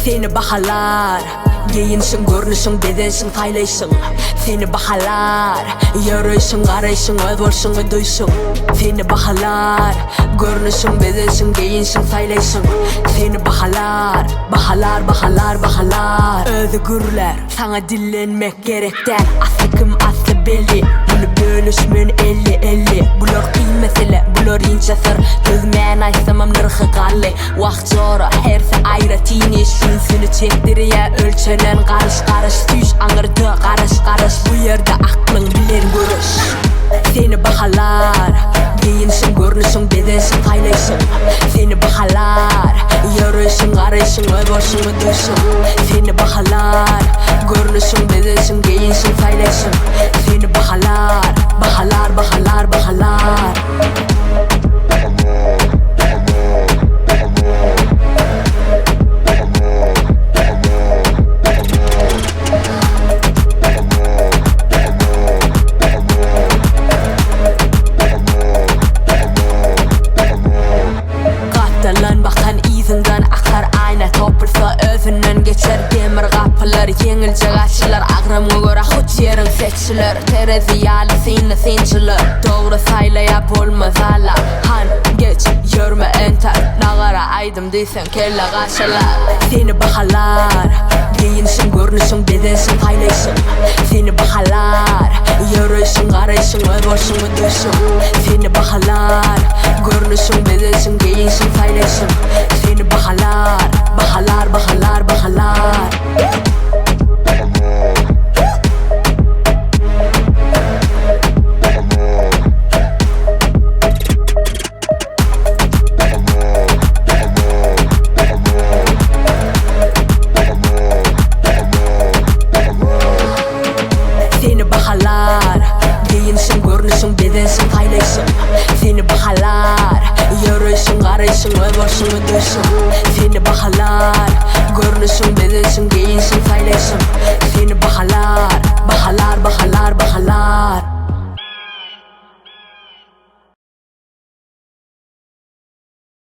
Seni bahalar giyinişin, görünüşün, bedenişin saylaysın. Seni bahalar yürüyüşün, qarayışın, ödboluşun, ödüysün. Seni bahalar görünüşün, bedenişin, giyinişin saylaysın. Seni bahalar, bahalar, bahalar, bahalar. Özgürler sana dillenmek gerek der. Aslı kim aslı belli, bunu bölüşmün 50-50. Bular kıyım mesele, bular ince sır. Gözmeyen aysamam nırkı qalli. Vakt zoru herse ayrı tini. Şünsünü çektiriye ölçenen qarış qarış. Süş anırdı qarış qarış. Bu yerde aklın bilen görüş. Seni bahalar giyinişin, görünüşün, bedenişin saylaysın. Seni bahalar yürüyüşün, qarayışın, ödboluşun, ödüysün. Seni bahalar görünüşün, bedenişin, giyinişin saylaysın. Seni bahalar, bahalar, bahalar, bahalar. Katlanan bakan izinden akar ayna. Topursa özünden geçer demir kapılar. Yengilce açılır ağrımı göre hut yerin seçilir. Terezi yalı seni sinçilir. Doğru saylaya bulmaz hala. Han geç yürüme enter. Nağara aydım deysen kelle kaşılar. Seni bahalar giyinişin, görünüşün, bedenişin saylaysın. Seni bahalar yürüyüşün, qarayışın, ödboluşun, ödüysün. Seni bahalar görünüşün, bedenişin, giyinişin saylaysın. Seni bahalar, bahalar, bahalar, bahalar. Seni bahalar giyinişin, görünüşün, bedenişin saylaysın. Seni bahalar yürüyüşün, qarayışın, ödboluşun, ödüysün. Seni bahalar görünüşün, bedenişin, giyinişin saylaysın.